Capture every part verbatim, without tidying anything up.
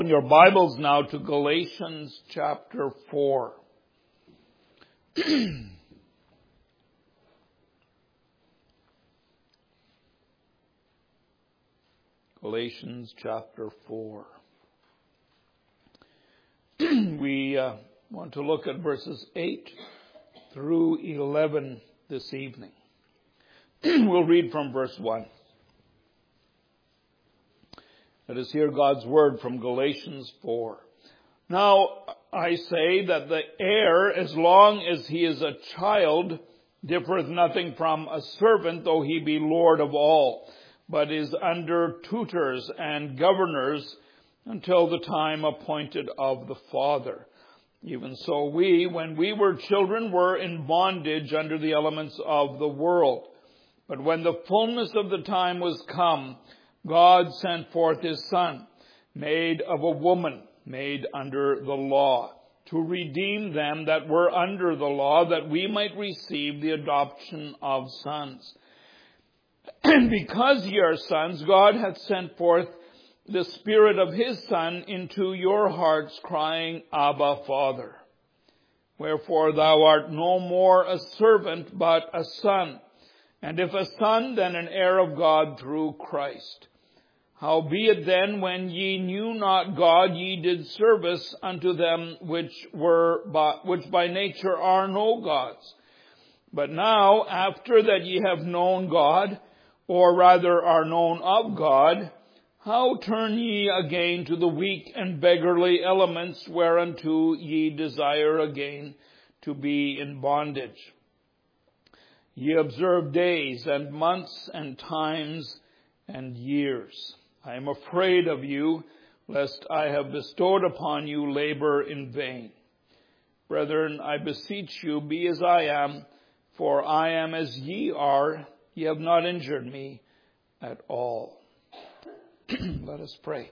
Open your Bibles now to Galatians chapter four. Galatians chapter four. We uh, want to look at verses eight through eleven this evening. We'll read from verse one. Let us hear God's word from Galatians four. Now I say that the heir, as long as he is a child, differeth nothing from a servant, though he be Lord of all, but is under tutors and governors until the time appointed of the Father. Even so we, when we were children, were in bondage under the elements of the world. But when the fullness of the time was come, God sent forth his Son, made of a woman, made under the law, to redeem them that were under the law, that we might receive the adoption of sons. And because ye are sons, God hath sent forth the Spirit of his Son into your hearts, crying, Abba, Father. Wherefore thou art no more a servant, but a son. And if a son, then an heir of God through Christ. Howbeit then, when ye knew not God, ye did service unto them which were by, which by nature are no gods. But now, after that ye have known God, or rather are known of God, how turn ye again to the weak and beggarly elements, whereunto ye desire again to be in bondage? Ye observe days and months and times and years. I am afraid of you, lest I have bestowed upon you labor in vain. Brethren, I beseech you, be as I am, for I am as ye are. Ye have not injured me at all. Let us pray.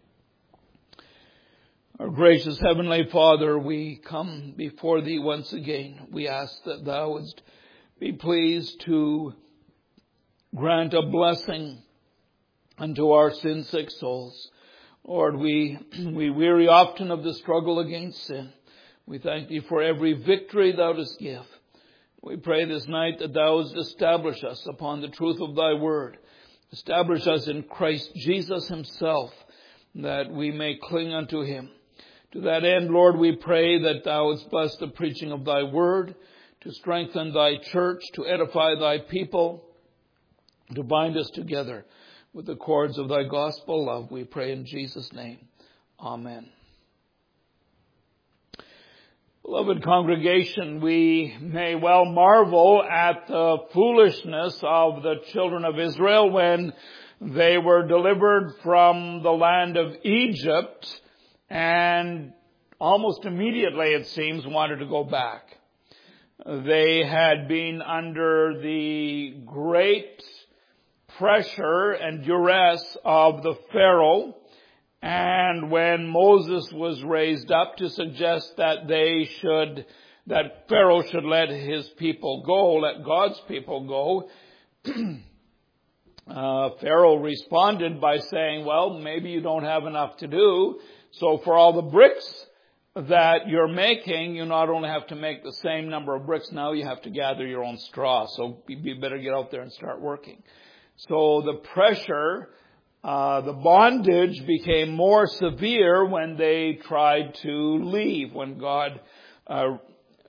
Our gracious Heavenly Father, we come before Thee once again. We ask that Thou wouldst be pleased to grant a blessing unto our sin-sick souls. Lord, we, we weary often of the struggle against sin. We thank Thee for every victory Thou dost give. We pray this night that Thou wouldst establish us upon the truth of Thy word. Establish us in Christ Jesus himself, that we may cling unto him. To that end, Lord, we pray that Thou wouldst bless the preaching of Thy word, to strengthen Thy church, to edify Thy people, to bind us together with the cords of Thy gospel love. We pray in Jesus' name. Amen. Beloved congregation, we may well marvel at the foolishness of the children of Israel when they were delivered from the land of Egypt and almost immediately, it seems, wanted to go back. They had been under the great pressure and duress of the Pharaoh, and when Moses was raised up to suggest that they should, that Pharaoh should let his people go, let God's people go, uh, Pharaoh responded by saying, well, maybe you don't have enough to do, so for all the bricks that you're making, you not only have to make the same number of bricks, now you have to gather your own straw, so you better get out there and start working. So the pressure, uh, the bondage became more severe when they tried to leave, when God uh,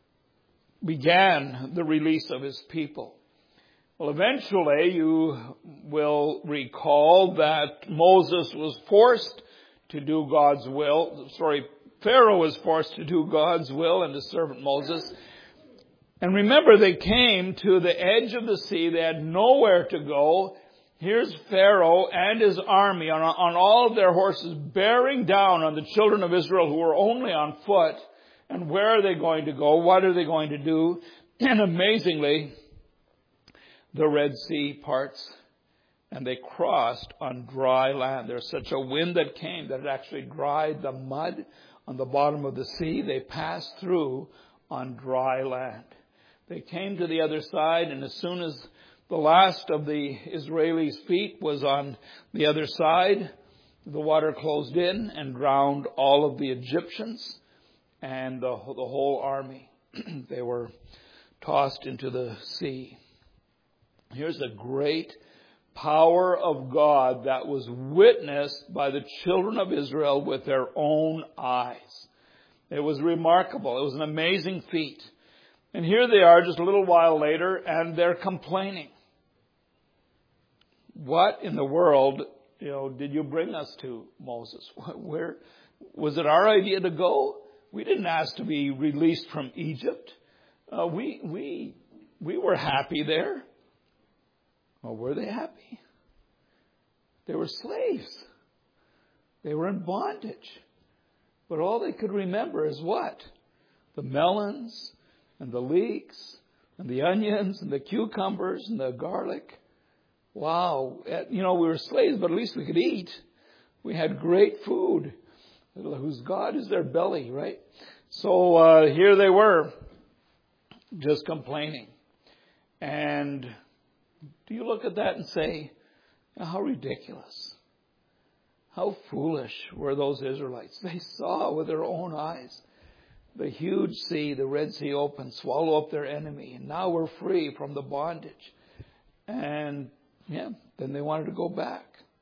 began the release of his people. Well, eventually you will recall that Moses was forced to do God's will. Sorry, Pharaoh was forced to do God's will and his servant Moses. And remember, they came to the edge of the sea. They had nowhere to go. Here's Pharaoh and his army on, on all of their horses bearing down on the children of Israel who were only on foot. And where are they going to go? What are they going to do? And amazingly, the Red Sea parts and they crossed on dry land. There's such a wind that came that it actually dried the mud on the bottom of the sea. They passed through on dry land. They came to the other side, and as soon as the last of the Israelis' feet was on the other side, the water closed in and drowned all of the Egyptians and the, the whole army. They were tossed into the sea. Here's a great power of God that was witnessed by the children of Israel with their own eyes. It was remarkable. It was an amazing feat. And here they are just a little while later, and they're complaining. What in the world, you know, did you bring us to, Moses? Where was it our idea to go? We didn't ask to be released from Egypt. Uh, we we we were happy there. Well, were they happy? They were slaves. They were in bondage. But all they could remember is what? The melons and the leeks and the onions and the cucumbers and the garlic. Wow. You know, we were slaves, but at least we could eat. We had great food. Whose God is their belly, right? So uh, here they were, just complaining. And do you look at that and say, how ridiculous? How foolish were those Israelites? They saw with their own eyes the huge sea, the Red Sea open, swallow up their enemy. And now we're free from the bondage. And yeah, then they wanted to go back.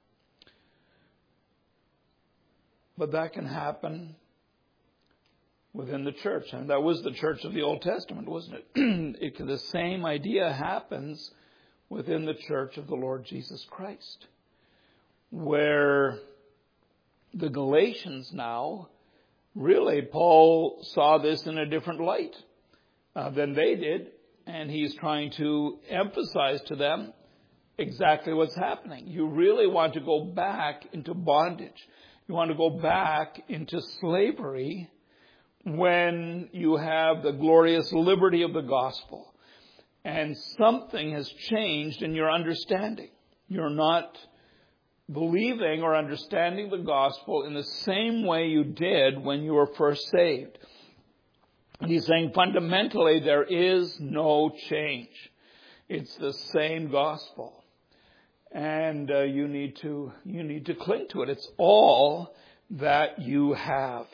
But that can happen within the church. And that was the church of the Old Testament, wasn't it? it the same idea happens within the church of the Lord Jesus Christ, where the Galatians now, really, Paul saw this in a different light uh, than they did, and he's trying to emphasize to them exactly what's happening. You really want to go back into bondage. You want to go back into slavery when you have the glorious liberty of the gospel. And something has changed in your understanding. You're not believing or understanding the gospel in the same way you did when you were first saved. And he's saying fundamentally there is no change. It's the same gospel. And uh, you need to you need to cling to it. It's all that you have.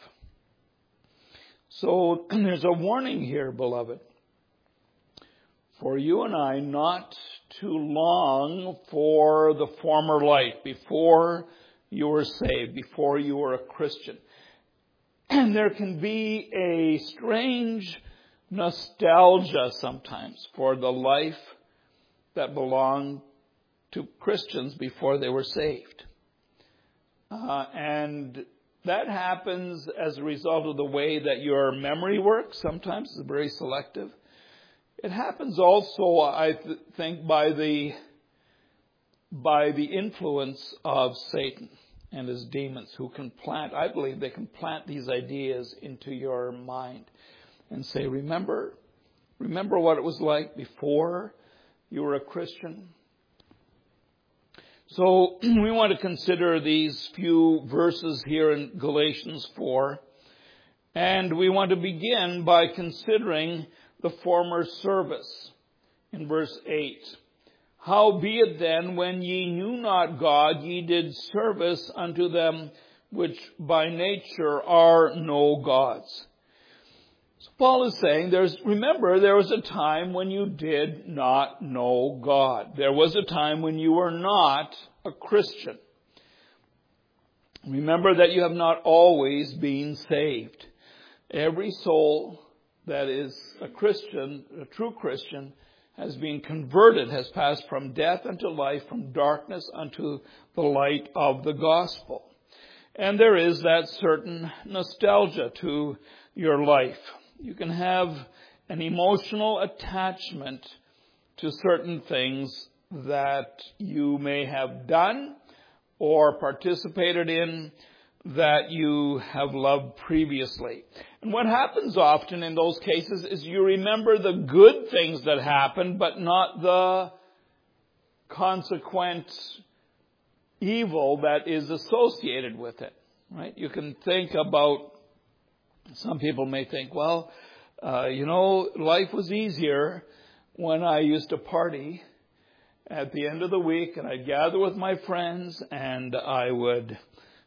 So there's a warning here, beloved, for you and I not to long for the former life before you were saved, before you were a Christian. And there can be a strange nostalgia sometimes for the life that belonged to Christians before they were saved. Uh, and that happens as a result of the way that your memory works. Sometimes it's very selective. It happens also, I th- think, by the by the influence of Satan and his demons, who can plant, I believe they can plant these ideas into your mind and say, remember, remember what it was like before you were a Christian? So we want to consider these few verses here in Galatians four. And we want to begin by considering the former service in verse eight. Howbeit then, when ye knew not God, ye did service unto them which by nature are no gods. So Paul is saying, there's, remember, there was a time when you did not know God. There was a time when you were not a Christian. Remember that you have not always been saved. Every soul that is a Christian, a true Christian, has been converted, has passed from death unto life, from darkness unto the light of the gospel. And there is that certain nostalgia to your life. You can have an emotional attachment to certain things that you may have done or participated in that you have loved previously. And what happens often in those cases is you remember the good things that happened, but not the consequent evil that is associated with it, right? You can think about, some people may think, well, uh, you know, life was easier when I used to party at the end of the week, and I'd gather with my friends, and I would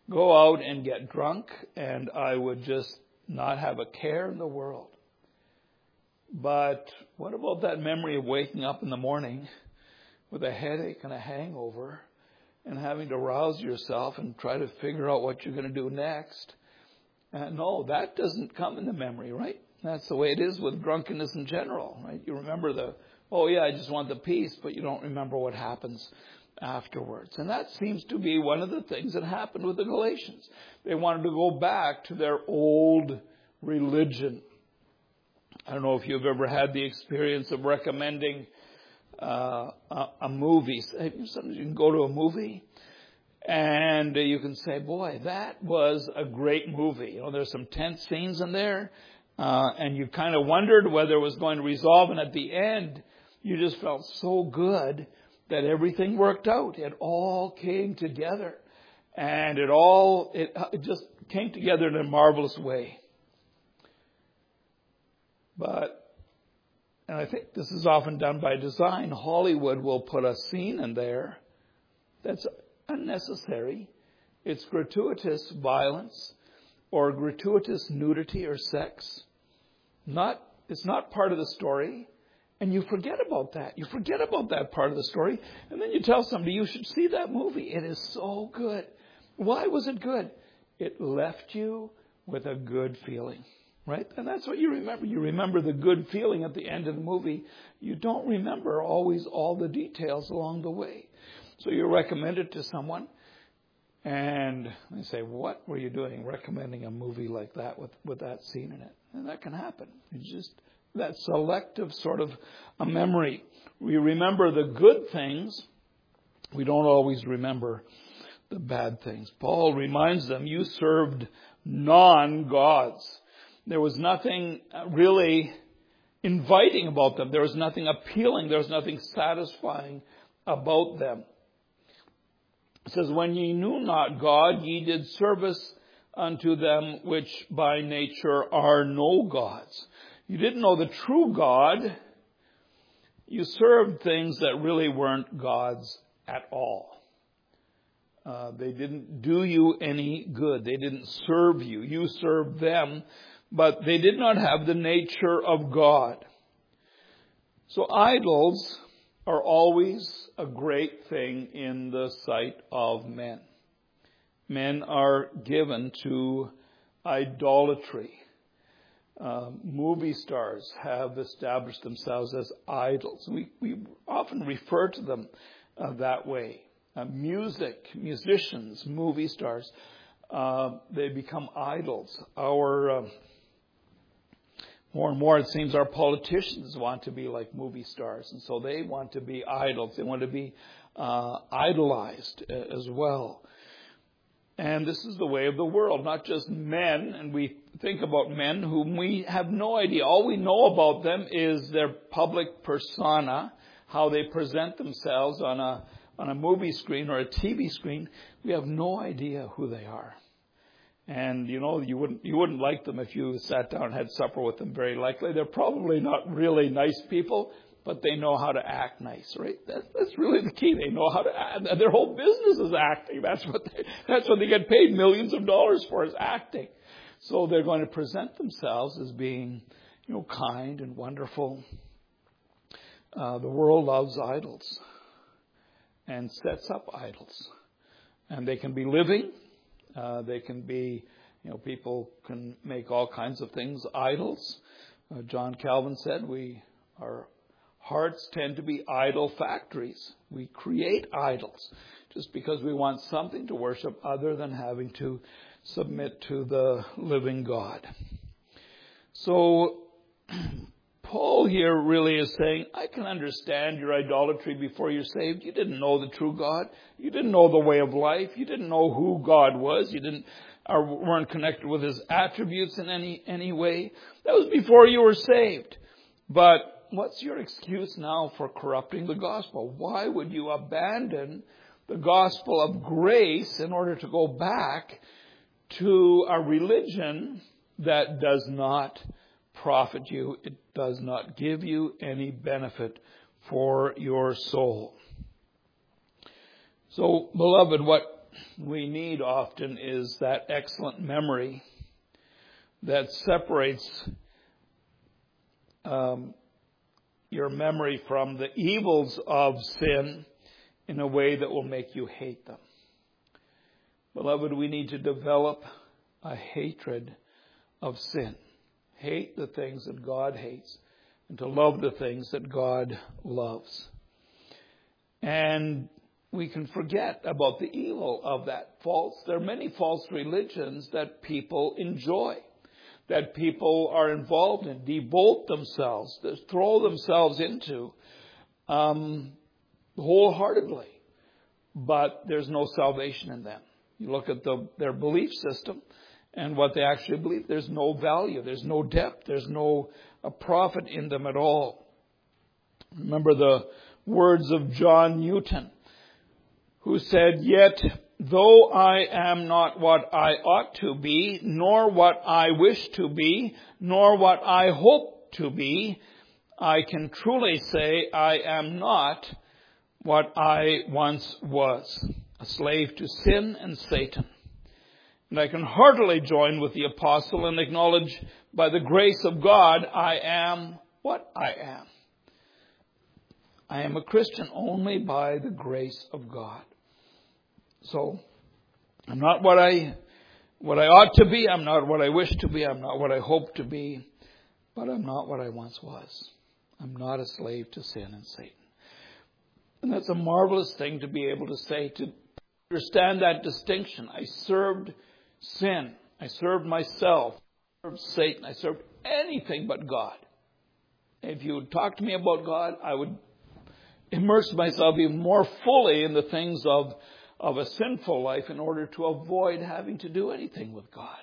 go out and get drunk, and I would just not have a care in the world. But what about that memory of waking up in the morning with a headache and a hangover and having to rouse yourself and try to figure out what you're going to do next? Uh, no, that doesn't come in the memory, right? That's the way it is with drunkenness in general, right? You remember the, oh yeah, I just want the peace, but you don't remember what happens afterwards. And that seems to be one of the things that happened with the Galatians. They wanted to go back to their old religion. I don't know if you've ever had the experience of recommending uh, a, a movie. Sometimes you can go to a movie and you can say, boy, that was a great movie. You know, there's some tense scenes in there. Uh, and you kind of wondered whether it was going to resolve. And at the end, you just felt so good that everything worked out. It all came together. And it all, it, it just came together in a marvelous way. But, and I think this is often done by design, Hollywood will put a scene in there that's unnecessary. It's gratuitous violence or gratuitous nudity or sex. Not, it's not part of the story. And you forget about that. You forget about that part of the story. And then you tell somebody, you should see that movie. It is so good. Why was it good? It left you with a good feeling. Right? And that's what you remember. You remember the good feeling at the end of the movie. You don't remember always all the details along the way. So you recommend it to someone and they say, what were you doing recommending a movie like that with, with that scene in it? And that can happen. It's just that selective sort of a memory. We remember the good things. We don't always remember the bad things. Paul reminds them, you served non-gods. There was nothing really inviting about them. There was nothing appealing. There was nothing satisfying about them. It says, when ye knew not God, ye did service unto them which by nature are no gods. You didn't know the true God. You served things that really weren't gods at all. Uh, they didn't do you any good. They didn't serve you. You served them. But they did not have the nature of God. So idols are always a great thing in the sight of men. Men are given to idolatry. Uh, movie stars have established themselves as idols. We, we often refer to them uh, that way. Uh, music, musicians, movie stars, uh, they become idols. Our... Uh, More and more, it seems our politicians want to be like movie stars. And so they want to be idols. They want to be uh, idolized as well. And this is the way of the world, not just men. And we think about men whom we have no idea. All we know about them is their public persona, how they present themselves on a, on a movie screen or a T V screen. We have no idea who they are. And, you know, you wouldn't, you wouldn't like them if you sat down and had supper with them, very likely. They're probably not really nice people, but they know how to act nice, right? That's, that's really the key. They know how to act. Their whole business is acting. That's what they, that's what they get paid millions of dollars for, is acting. So they're going to present themselves as being, you know, kind and wonderful. Uh, the world loves idols and sets up idols. And they can be living. Uh, they can be, you know, people can make all kinds of things idols. Uh, John Calvin said we, our hearts tend to be idol factories. We create idols just because we want something to worship other than having to submit to the living God. So Paul here really is saying, I can understand your idolatry before you're saved. You didn't know the true God. You didn't know the way of life. You didn't know who God was. You didn't, or weren't connected with his attributes in any, any way. That was before you were saved. But what's your excuse now for corrupting the gospel? Why would you abandon the gospel of grace in order to go back to a religion that does not profit you? It does not give you any benefit for your soul. So, beloved, what we need often is that excellent memory that separates um, your memory from the evils of sin in a way that will make you hate them. Beloved, we need to develop a hatred of sin. Hate the things that God hates and to love the things that God loves. And we can forget about the evil of that false. There are many false religions that people enjoy, that people are involved in, devote themselves, throw themselves into um, wholeheartedly. But there's no salvation in them. You look at the, their belief system and what they actually believe. There's no value. There's no depth. There's no a profit in them at all. Remember the words of John Newton, who said, "Yet though I am not what I ought to be, nor what I wish to be, nor what I hope to be, I can truly say I am not what I once was, a slave to sin and Satan. And I can heartily join with the apostle and acknowledge by the grace of God I am what I am. I am a Christian only by the grace of God." So, I'm not what I what I ought to be. I'm not what I wish to be. I'm not what I hope to be. But I'm not what I once was. I'm not a slave to sin and Satan. And that's a marvelous thing to be able to say, to understand that distinction. I served sin. I served myself. I served Satan. I served anything but God. If you would talk to me about God, I would immerse myself even more fully in the things of of a sinful life in order to avoid having to do anything with God.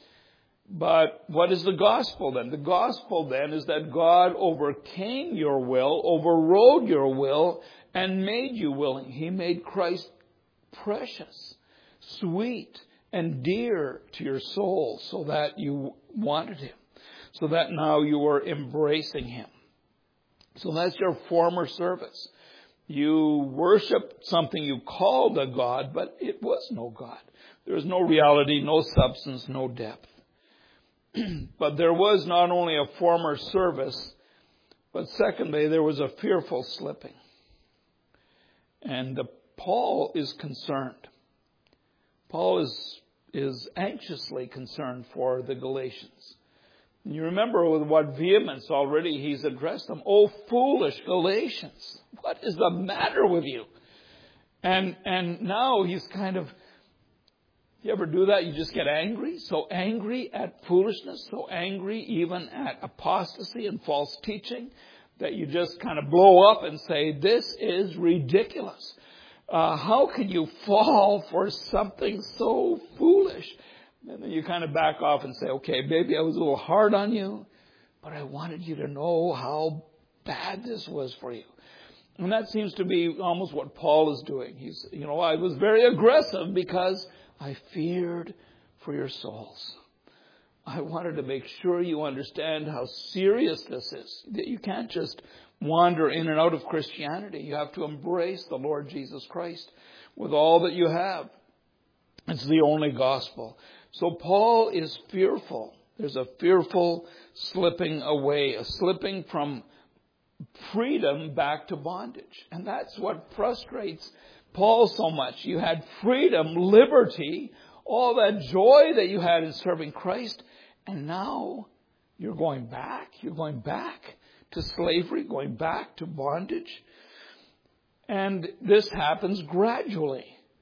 But what is the gospel then? The gospel then is that God overcame your will, overrode your will, and made you willing. He made Christ precious, sweet, and dear to your soul so that you wanted him, so that now you are embracing him. So that's your former service. You worshiped something you called a God, but it was no God. There was no reality, no substance, no depth. But there was not only a former service, but secondly, there was a fearful slipping. And uh, Paul is concerned. Paul is, is anxiously concerned for the Galatians. And you remember with what vehemence already he's addressed them. "Oh, foolish Galatians, what is the matter with you?" And and now he's kind of, you ever do that? You just get angry? So angry at foolishness, so angry even at apostasy and false teaching, that you just kind of blow up and say, "This is ridiculous. Uh, how can you fall for something so foolish?" And then you kind of back off and say, "Okay, maybe I was a little hard on you, but I wanted you to know how bad this was for you." And that seems to be almost what Paul is doing. He's, you know, "I was very aggressive because I feared for your souls. I wanted to make sure you understand how serious this is. That you can't just wander in and out of Christianity. You have to embrace the Lord Jesus Christ with all that you have. It's the only gospel." So Paul is fearful. There's a fearful slipping away, a slipping from freedom back to bondage. And that's what frustrates Paul so much. You had freedom, liberty, all that joy that you had in serving Christ, and now you're going back. You're going back to slavery, going back to bondage. And this happens gradually,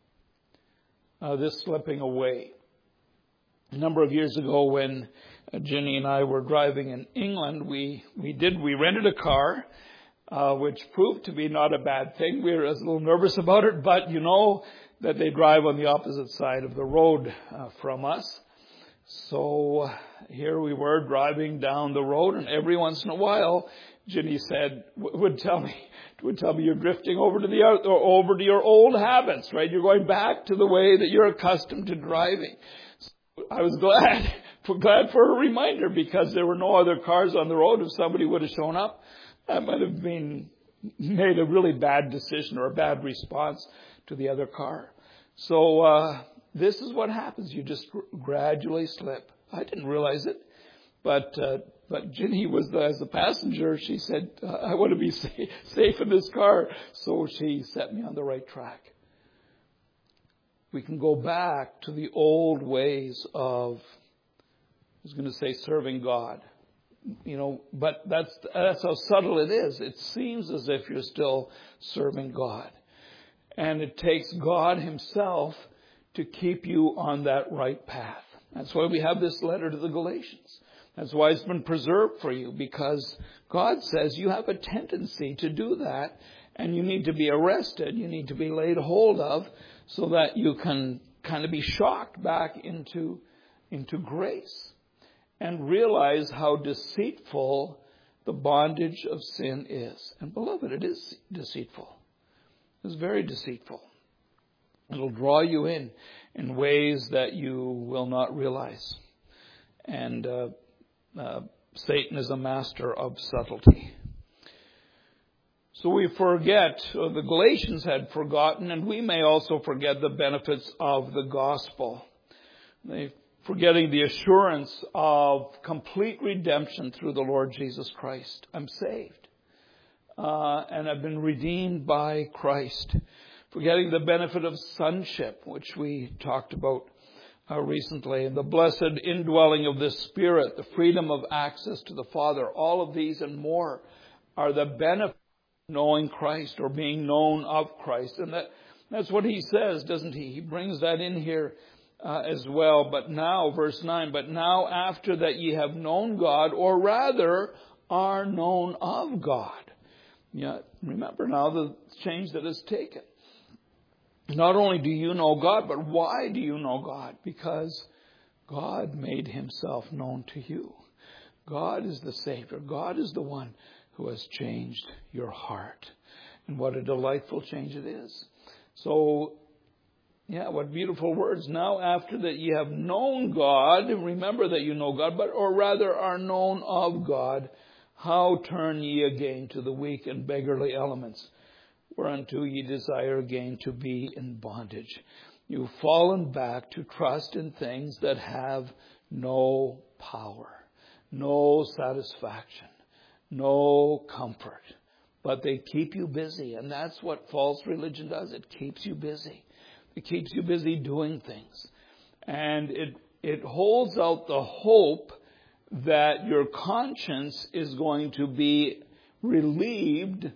uh, this slipping away. A number of years ago when uh, Ginny and I were driving in England, we, we did, we rented a car, uh, which proved to be not a bad thing. We were a little nervous about it, but you know that they drive on the opposite side of the road uh, from us. So uh, here we were driving down the road, and every once in a while, Ginny said, would tell me, would tell me you're drifting over to the, or over to your old habits, right? You're going back to the way that you're accustomed to driving. I was glad, glad for a reminder, because there were no other cars on the road. If somebody would have shown up, that might have been made a really bad decision or a bad response to the other car. So uh, this is what happens. You just gradually slip. I didn't realize it, but uh, but Ginny was the, as the passenger. She said, uh, "I want to be safe, safe in this car," so she set me on the right track. We can go back to the old ways of, I was going to say, serving God. You know, but that's that's how subtle it is. It seems as if you're still serving God. And it takes God himself to keep you on that right path. That's why we have this letter to the Galatians. That's why it's been preserved for you, because God says you have a tendency to do that, and you need to be arrested, you need to be laid hold of, so that you can kind of be shocked back into, into grace and realize how deceitful the bondage of sin is. And beloved, it is deceitful. It's very deceitful. It'll draw you in in ways that you will not realize. And uh, uh, Satan is a master of subtlety. So we forget, or the Galatians had forgotten, and we may also forget the benefits of the gospel. They forgetting the assurance of complete redemption through the Lord Jesus Christ. I'm saved. Uh, and I've been redeemed by Christ. Forgetting the benefit of sonship, which we talked about uh, recently, and the blessed indwelling of the Spirit, the freedom of access to the Father. All of these and more are the benefits of knowing Christ, or being known of Christ. And that that's what he says, doesn't he? He brings that in here uh, as well. But now, verse nine, but now after that ye have known God, or rather are known of God. Yeah, remember now the change that is taken. Not only do you know God, but why do you know God? Because God made himself known to you. God is the Savior. God is the one who has changed your heart. And what a delightful change it is. So, yeah, what beautiful words. Now after that ye have known God, remember that you know God, but or rather are known of God, how turn ye again to the weak and beggarly elements, whereunto ye desire again to be in bondage? You've fallen back to trust in things that have no power, no satisfaction, no comfort, but they keep you busy. And that's what false religion does. It keeps you busy. It keeps you busy doing things. And it, it holds out the hope that your conscience is going to be relieved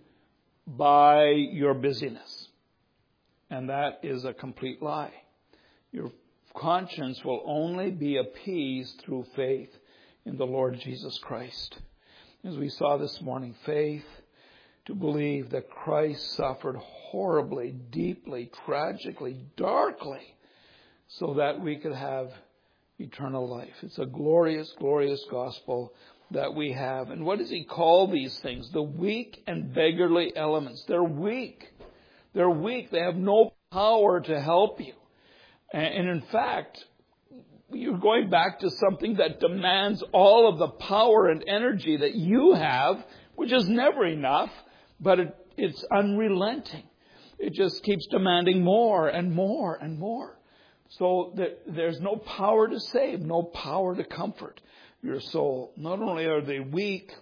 by your busyness. And that is a complete lie. Your conscience will only be appeased through faith in the Lord Jesus Christ. As we saw this morning, faith to believe that Christ suffered horribly, deeply, tragically, darkly, so that we could have eternal life. It's a glorious, glorious gospel that we have. And what does he call these things? The weak and beggarly elements. They're weak. They're weak. They have no power to help you. And in fact, you're going back to something that demands all of the power and energy that you have, which is never enough, but it, it's unrelenting. It just keeps demanding more and more and more. So there's no power to save, no power to comfort your soul. Not only are they weak,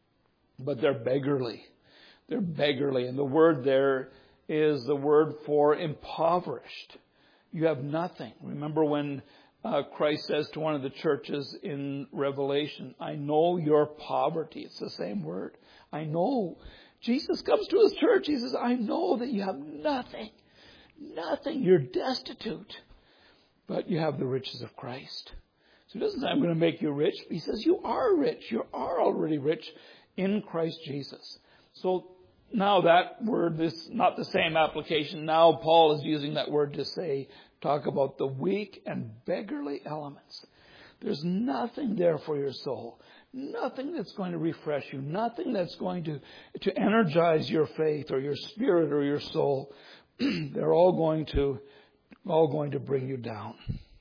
but they're beggarly. They're beggarly. And the word there is the word for impoverished. You have nothing. Remember when uh, Christ says to one of the churches in Revelation, I know your poverty. It's the same word. I know. Jesus comes to his church. He says, I know that you have nothing. Nothing. You're destitute. But you have the riches of Christ. So he doesn't say, I'm going to make you rich. He says, you are rich. You are already rich in Christ Jesus. So now that word is not the same application. Now Paul is using that word to say, talk about the weak and beggarly elements. There's nothing there for your soul. Nothing that's going to refresh you. Nothing that's going to, to energize your faith or your spirit or your soul. They're all going to all going to bring you down.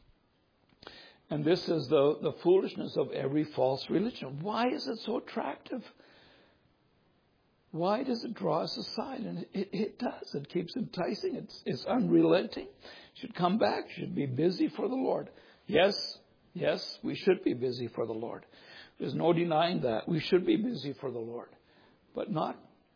And this is the, the foolishness of every false religion. Why is it so attractive? Why does it draw us aside? And it, it, it does. It keeps enticing. It's, it's unrelenting. Should come back. Should be busy for the Lord. Yes, yes, we should be busy for the Lord. There's no denying that. We should be busy for the Lord. But not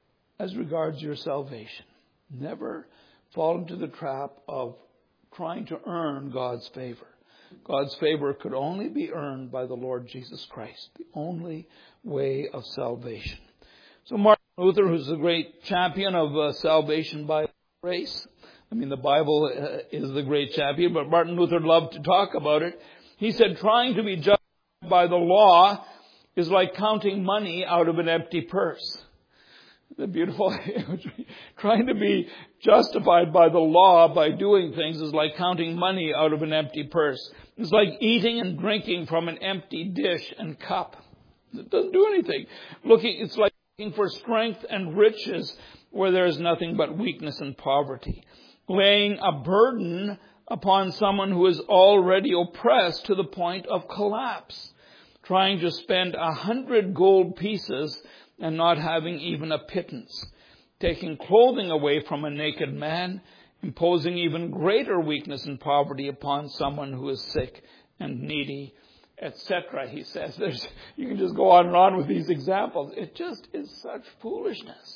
as regards your salvation. Never fall into the trap of trying to earn God's favor. God's favor could only be earned by the Lord Jesus Christ. The only way of salvation. So Martin Luther, who's a great champion of uh, salvation by grace. I mean, the Bible uh, is the great champion, but Martin Luther loved to talk about it. He said, trying to be justified by the law is like counting money out of an empty purse. The beautiful imagery. Trying to be justified by the law by doing things is like counting money out of an empty purse. It's like eating and drinking from an empty dish and cup. It doesn't do anything. Looking, it's like looking for strength and riches where there is nothing but weakness and poverty. Laying a burden upon someone who is already oppressed to the point of collapse. Trying to spend a hundred gold pieces and not having even a pittance. Taking clothing away from a naked man, imposing even greater weakness and poverty upon someone who is sick and needy, et cetera. He says, there's, you can just go on and on with these examples. It just is such foolishness.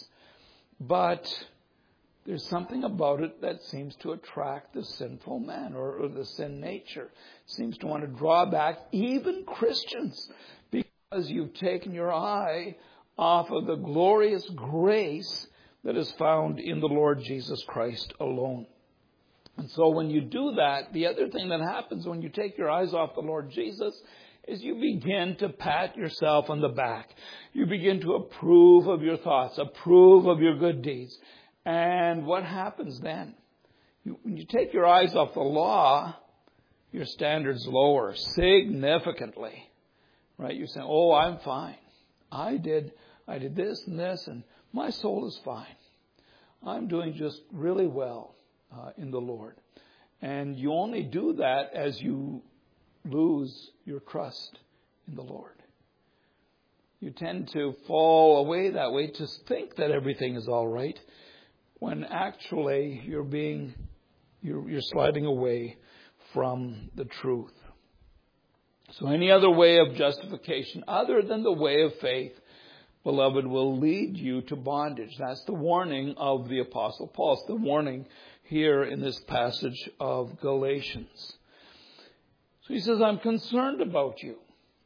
But there's something about it that seems to attract the sinful man or, or the sin nature. Seems to want to draw back even Christians because you've taken your eye off of the glorious grace that is found in the Lord Jesus Christ alone. And so when you do that, the other thing that happens when you take your eyes off the Lord Jesus is you begin to pat yourself on the back. You begin to approve of your thoughts, approve of your good deeds. And what happens then? You, when you take your eyes off the law, your standards lower significantly. Right? You're saying, oh, I'm fine. I did I did this and this, and my soul is fine. I'm doing just really well uh, in the Lord. And you only do that as you lose your trust in the Lord. You tend to fall away that way, to think that everything is all right, when actually you're being, you're, you're sliding away from the truth. So any other way of justification other than the way of faith, beloved, will lead you to bondage. That's the warning of the Apostle Paul. It's the warning here in this passage of Galatians. So he says, I'm concerned about you.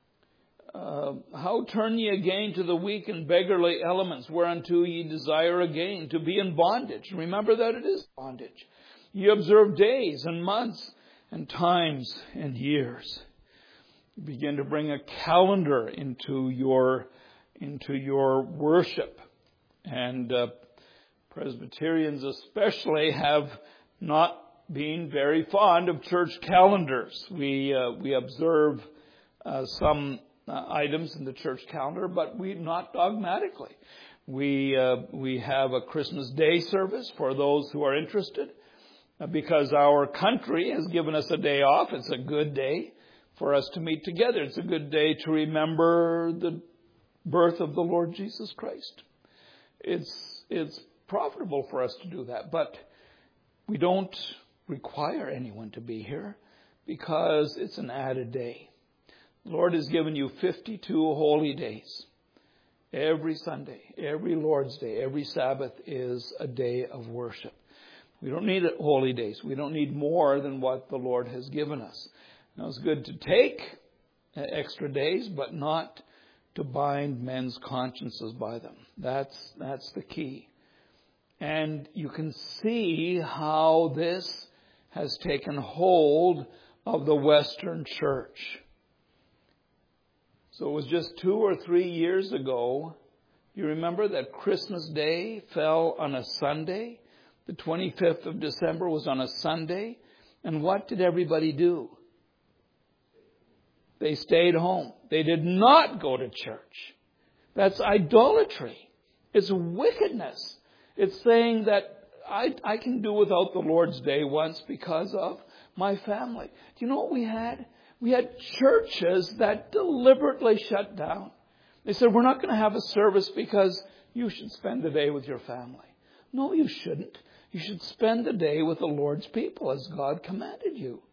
Uh, how turn ye again to the weak and beggarly elements, whereunto ye desire again to be in bondage? Remember that it is bondage. Ye observe days and months and times and years. You begin to bring a calendar into your into your worship. And uh, Presbyterians especially have not been very fond of church calendars. We uh, we observe uh, some uh, items in the church calendar, but we not dogmatically. We uh, we have a Christmas Day service for those who are interested, uh, because our country has given us a day off. It's a good day for us to meet together. It's a good day to remember the birth of the Lord Jesus Christ. It's it's profitable for us to do that, but we don't require anyone to be here because it's an added day. The Lord has given you fifty-two holy days. Every Sunday, every Lord's Day, every Sabbath is a day of worship. We don't need holy days. We don't need more than what the Lord has given us. Now, it's good to take extra days, but not to bind men's consciences by them. That's that's the key. And you can see how this has taken hold of the Western church. So it was just two or three years ago, you remember that Christmas Day fell on a Sunday? The twenty-fifth of December was on a Sunday. And what did everybody do? They stayed home. They did not go to church. That's idolatry. It's wickedness. It's saying that I, I can do without the Lord's Day once because of my family. Do you know what we had? We had churches that deliberately shut down. They said, we're not going to have a service because you should spend the day with your family. No, you shouldn't. You should spend the day with the Lord's people as God commanded you.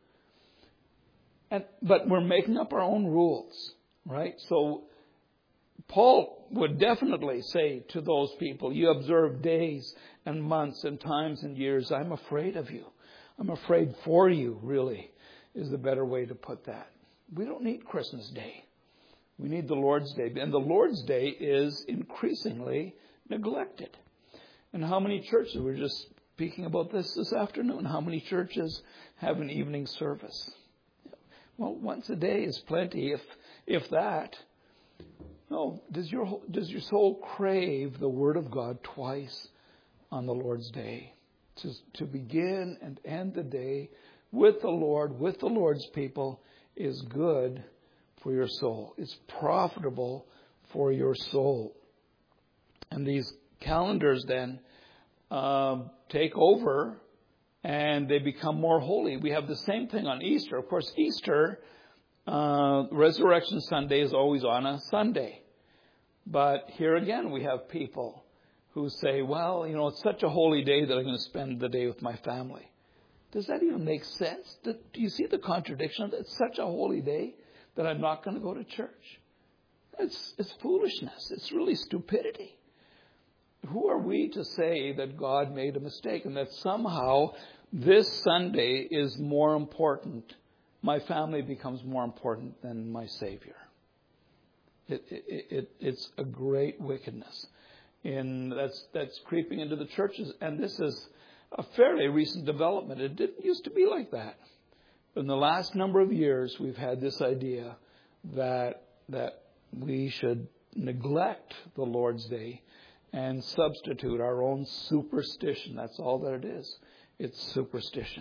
And, but we're making up our own rules, right? So Paul would definitely say to those people, you observe days and months and times and years. I'm afraid of you. I'm afraid for you, really, is the better way to put that. We don't need Christmas Day. We need the Lord's Day. And the Lord's Day is increasingly neglected. And how many churches, we were just speaking about this this afternoon, how many churches have an evening service? Well, once a day is plenty, if if that. No, does your does your soul crave the Word of God twice on the Lord's Day? To, to begin and end the day with the Lord, with the Lord's people, is good for your soul. It's profitable for your soul. And these calendars then uh, take over and they become more holy. We have the same thing on Easter. Of course, Easter, uh, Resurrection Sunday is always on a Sunday. But here again, we have people who say, well, you know, it's such a holy day that I'm going to spend the day with my family. Does that even make sense? Do you see the contradiction? It's such a holy day that I'm not going to go to church. It's, it's foolishness. It's really stupidity. Who are we to say that God made a mistake and that somehow this Sunday is more important, my family becomes more important than my Savior? It, it, it, it's a great wickedness. In, that's, that's creeping into the churches. And this is a fairly recent development. It didn't used to be like that. In the last number of years, we've had this idea that that we should neglect the Lord's Day and substitute our own superstition. That's all that it is. It's superstition.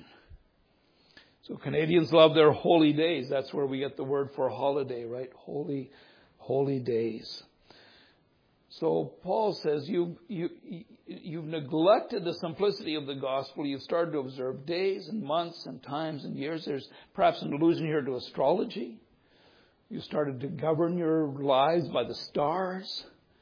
So Canadians love their holy days. That's where we get the word for holiday, right? Holy, holy days. So Paul says you, you, you've neglected the simplicity of the gospel. You've started to observe days and months and times and years. There's perhaps an allusion here to astrology. You started to govern your lives by the stars.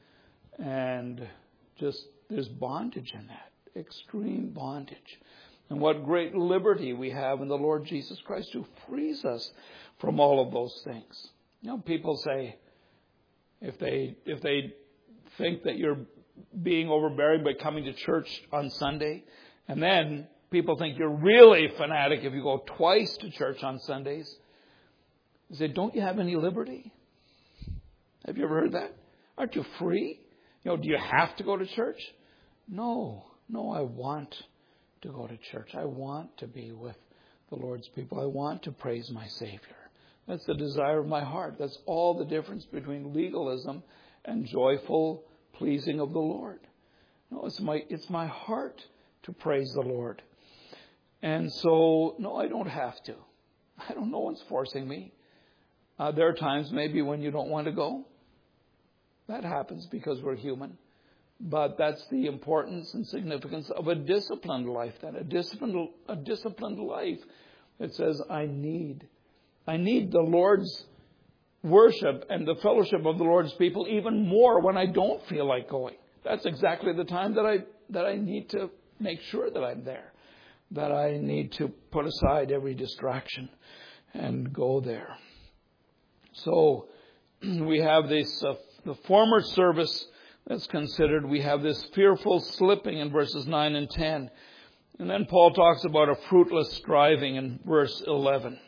And just there's bondage in that, extreme bondage. And what great liberty we have in the Lord Jesus Christ who frees us from all of those things. You know, people say if they if they think that you're being overbearing by coming to church on Sunday, and then people think you're really fanatic if you go twice to church on Sundays. They say, don't you have any liberty? Have you ever heard that? Aren't you free? You know, do you have to go to church? No, no, I want to go to church. I want to be with the Lord's people. I want to praise my Savior. That's the desire of my heart. That's all the difference between legalism and joyful pleasing of the Lord. No, it's my it's my heart to praise the Lord. And so, no, I don't have to. I don't. No one's forcing me. Uh, there are times maybe when you don't want to go. That happens because we're human. But that's the importance and significance of a disciplined life. Then a disciplined a disciplined life. It says, I need, I need the Lord's worship and the fellowship of the Lord's people even more when I don't feel like going. That's exactly the time that I that I need to make sure that I'm there. That I need to put aside every distraction and go there. So we have this, uh, the former service that's considered. We have this fearful slipping in verses nine and ten. And then Paul talks about a fruitless striving in verse eleven.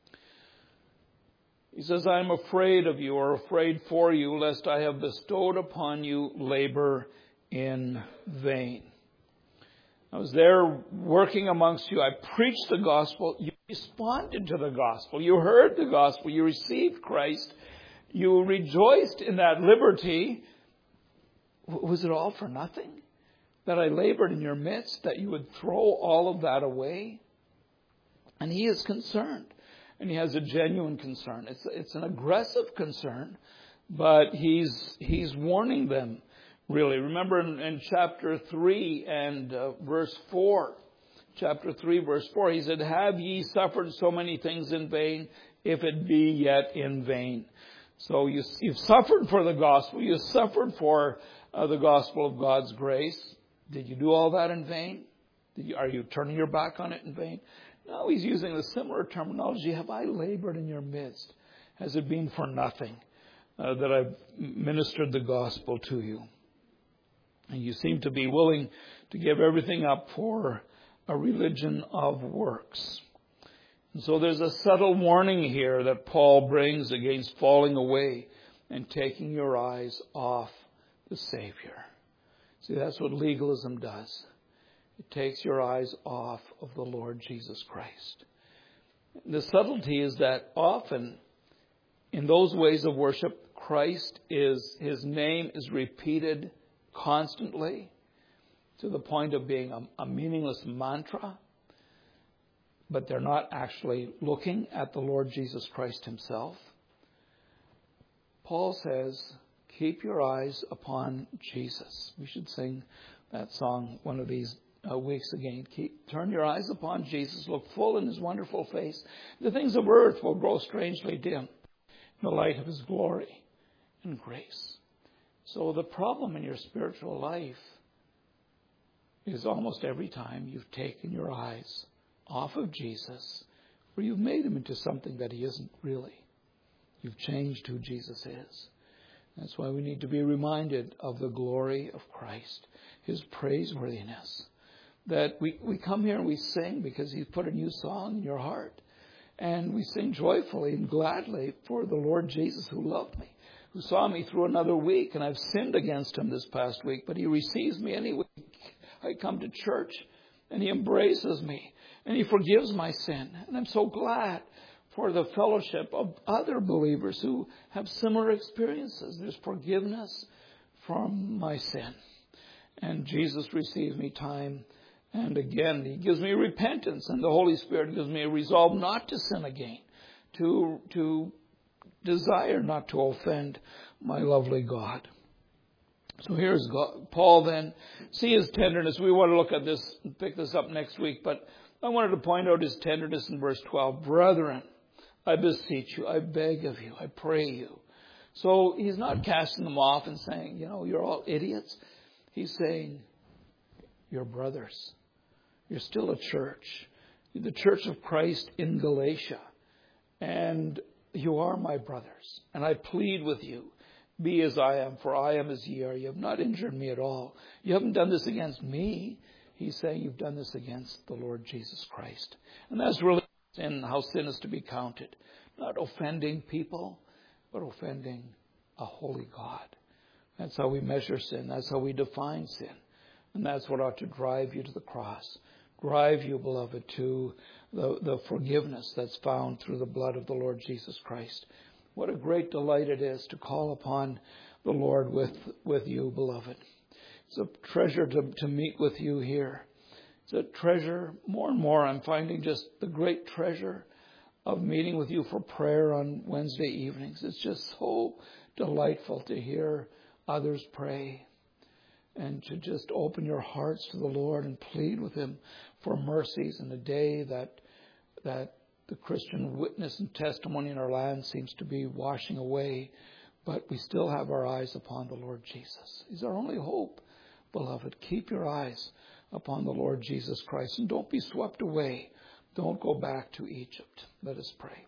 He says, I am afraid of you, or afraid for you, lest I have bestowed upon you labor in vain. I was there working amongst you. I preached the gospel. You responded to the gospel. You heard the gospel. You received Christ. You rejoiced in that liberty. Was it all for nothing? That I labored in your midst, that you would throw all of that away? And he is concerned. And he has a genuine concern. It's it's an aggressive concern, but he's he's warning them, really. Remember in, in chapter three and uh, verse four, chapter three, verse four, he said, have ye suffered so many things in vain, if it be yet in vain? So you, you've suffered for the gospel. You suffered for uh, the gospel of God's grace. Did you do all that in vain? Did you, are you turning your back on it in vain? No, he's using the similar terminology. Have I labored in your midst? Has it been for nothing uh, that I've ministered the gospel to you? And you seem to be willing to give everything up for a religion of works. And so there's a subtle warning here that Paul brings against falling away and taking your eyes off the Savior. See, that's what legalism does. It takes your eyes off of the Lord Jesus Christ. The subtlety is that often in those ways of worship, Christ is, his name is repeated constantly to the point of being a, a meaningless mantra, but they're not actually looking at the Lord Jesus Christ himself. Paul says, keep your eyes upon Jesus. We should sing that song one of these uh, weeks again. Keep, turn your eyes upon Jesus. Look full in his wonderful face. The things of earth will grow strangely dim in the light of his glory and grace. So the problem in your spiritual life is almost every time you've taken your eyes off of Jesus, or you've made him into something that he isn't really. You've changed who Jesus is. That's why we need to be reminded of the glory of Christ, his praiseworthiness. That we, we come here and we sing because he's put a new song in your heart. And we sing joyfully and gladly for the Lord Jesus who loved me, who saw me through another week. And I've sinned against him this past week, but he receives me any week. I come to church and he embraces me and he forgives my sin. And I'm so glad for the fellowship of other believers who have similar experiences. There's forgiveness from my sin. And Jesus receives me time and again. He gives me repentance, and the Holy Spirit gives me a resolve not to sin again, to, to desire not to offend my lovely God. So here's God, Paul then. See his tenderness. We want to look at this and pick this up next week, but I wanted to point out his tenderness in verse twelve. Brethren, I beseech you, I beg of you, I pray you. So he's not casting them off and saying, you know, you're all idiots. He's saying, you're brothers. You're still a church. You're the church of Christ in Galatia. And you are my brothers. And I plead with you, be as I am, for I am as ye are. You have not injured me at all. You haven't done this against me. He's saying you've done this against the Lord Jesus Christ. And that's really sin, how sin is to be counted. Not offending people, but offending a holy God. That's how we measure sin. That's how we define sin. And that's what ought to drive you to the cross. Drive you, beloved, to the, the forgiveness that's found through the blood of the Lord Jesus Christ. What a great delight it is to call upon the Lord with, with you, beloved. It's a treasure to, to meet with you here. It's a treasure, more and more I'm finding just the great treasure of meeting with you for prayer on Wednesday evenings. It's just so delightful to hear others pray and to just open your hearts to the Lord and plead with him for mercies in a day that that the Christian witness and testimony in our land seems to be washing away. But we still have our eyes upon the Lord Jesus. He's our only hope, beloved. Keep your eyes upon the Lord Jesus Christ and don't be swept away. Don't go back to Egypt. Let us pray.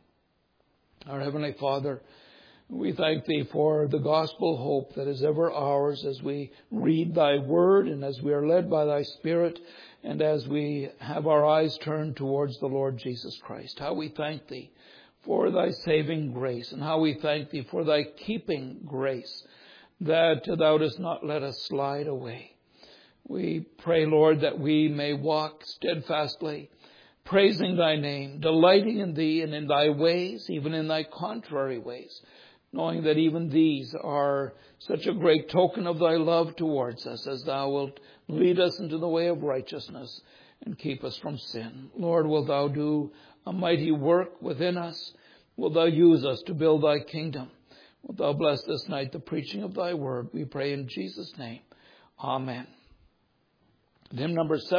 Our Heavenly Father, we thank thee for the gospel hope that is ever ours as we read thy word and as we are led by thy Spirit and as we have our eyes turned towards the Lord Jesus Christ. How we thank thee for thy saving grace and how we thank thee for thy keeping grace that thou dost not let us slide away. We pray, Lord, that we may walk steadfastly, praising thy name, delighting in thee and in thy ways, even in thy contrary ways, knowing that even these are such a great token of thy love towards us, as thou wilt lead us into the way of righteousness and keep us from sin. Lord, wilt thou do a mighty work within us? Wilt thou use us to build thy kingdom? Wilt thou bless this night the preaching of thy word? We pray in Jesus' name. Amen. Hymn number seven.